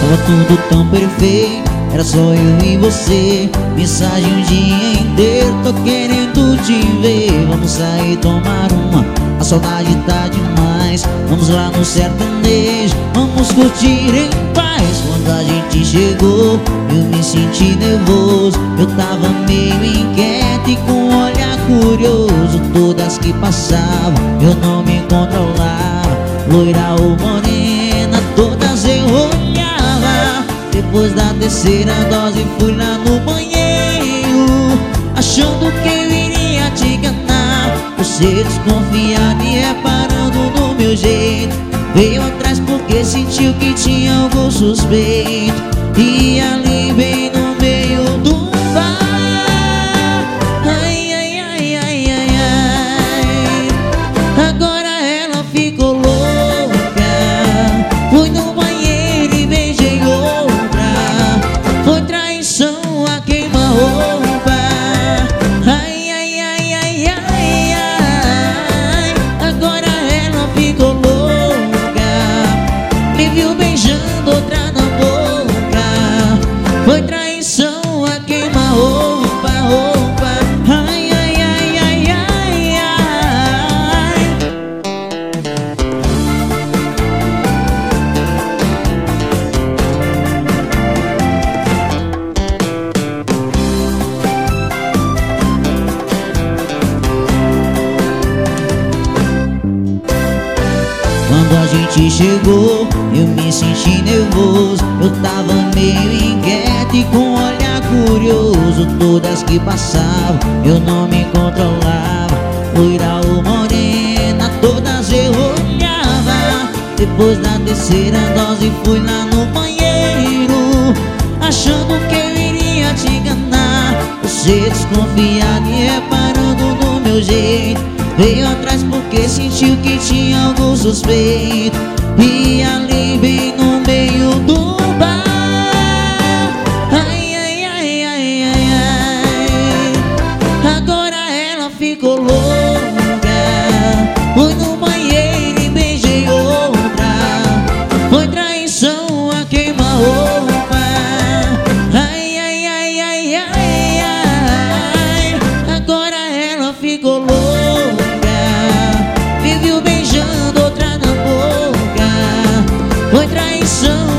Tava tudo tão perfeito, era só eu e você. Mensagem o dia inteiro, tô querendo te ver. Vamos sair tomar uma, a saudade tá demais. Vamos lá no sertanejo, vamos curtir em paz. Quando a gente chegou, eu me senti nervoso. Eu tava meio inquieto e com um olhar curioso. Todas que passavam, eu não me controlava. Loira ou morena, todas eu olhava. Depois da terceira dose fui lá no banheiro, achando que eu iria te enganar. Você desconfiado e reparando no meu jeito, veio atrás porque sentiu que tinha algo suspeito. E ali bem no meio do bar, ai, ai, ai, ai, ai, ai. Agora ela ficou louca. Fui no banheiro e beijei outra. Foi traição a queima-roupa. Ai, ai, ai, ai, ai, ai. Agora ela ficou louca. Me viu beijando outra na boca. Foi traição a queima-roupa, roupa. Ai, ai, ai, ai, ai, ai. Quando a gente chegou, eu me senti nervoso. Eu tava meio inquieto e com um olhar curioso. Todas que passavam, eu não me controlava. Loira ou morena, todas eu olhava. Depois da terceira dose fui lá no banheiro, achando que eu iria te enganar. Você desconfiado e reparando no meu jeito, veio atrás porque sentiu que tinha algo suspeito. E ali bem no meio do bar, ai, ai, ai, ai, ai, ai. Agora ela ficou louca. Fui no banheiro e beijei outra. Foi traição a queima-roupa. Ai, ai, ai, ai, ai, ai. Agora ela ficou louca. Me viu beijando outra na boca. Foi traição